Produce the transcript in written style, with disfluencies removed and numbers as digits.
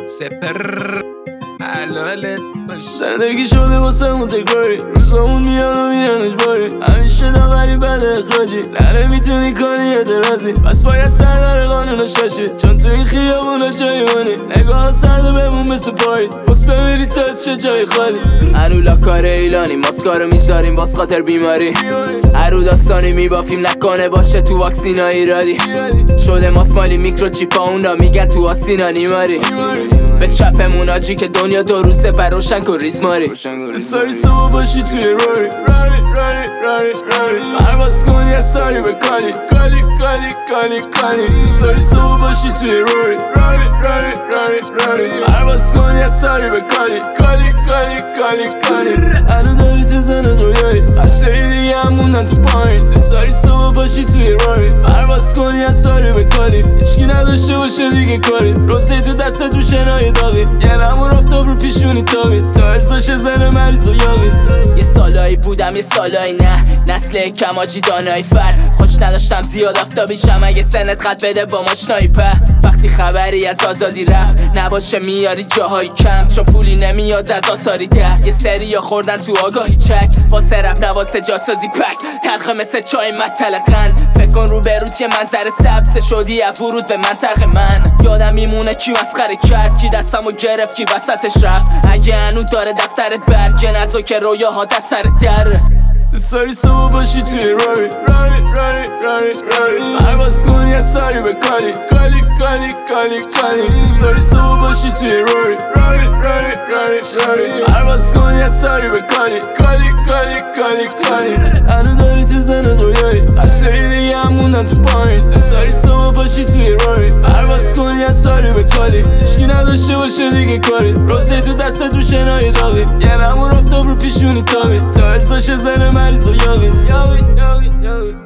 سپر حلالت باش. زندگی شده واسه مون تکراری، روزامون میان و میرن اجباری، همیشه داوری بد اخراجی، نمیتونی کنی اعتراضی، پس باید سردار قانون شاشی، چون تو این خیابونا جایی منی، نگاه سرده بمون مثل پاییز، بس بمیری تا از چه جای خالی. هرولا کار ایلانی، ماسکارو میذاریم باز خاطر بیماری، هرو داستانی میبافیم نکنه باشه تو واکسینا ایرادی، شده ماسمالی میکروچیپا اونا میگن تو آسینا نیماری، به چپمون آجی که دنیا دو روزه بر روشن کن ریز ماری. ساری صبح باشی توی راری پرواز کن یه ساری به کالی ساری صبح باشی توی راری پرواز کن یه ساری به کالی هنو داری تو زنت رویایی، بسته دیگه هم موندن تو پایین. ساری صبح باشی توی راری پرواز کن یه ساری به کالی، هیچکی نداشته باشه دیگه کاری، روزی تو دستت رو شنای داغی، یه نمون افتاب رو پیشونی تابید، تا ارزاش زن مریض و یاغید. یه سالایی بودم یه سالایی نه، نسل کماجی دانایی فرد، خوش نداشتم زیاد آفتابیشم، اگه سنت قد بده با ماشنایی په، وقتی خبری از آزادی رفت نباشه میاری جاهای کم، چون پولی نمیاد از آثاری در، یه سری یا خوردن تو آگاهی چک، واسه رپ نواسه جاسازی پک، تلخه مثل چای مطلق قند، فکر کن رو به روت یه منظر سبز شدی از ورود به منطقه من، یادم میمونه کی مسخره کرد، کی دستمو گرفت کی وسطش رفت، اگه هنو داره دفترت برگ نزو که رویاها دست سر در. ساری صبح باشی توی راری پرواز کن یه ساری به کالی ساری صبح باشی توی راری پرواز کن یه ساری به کالی هنو داری تو زنت رویایی، بسته دیگه هم موندن تو پایین. ساری صبح باشی توی راری پرواز کن یه ساری به کالی، هیچکی نداشته باشه دیگه کاری، روزی تو دستت رو شنای داغی، یه نمون افتاب رو پیشونی تابید، تا ارزاش زن مریض و یاغید.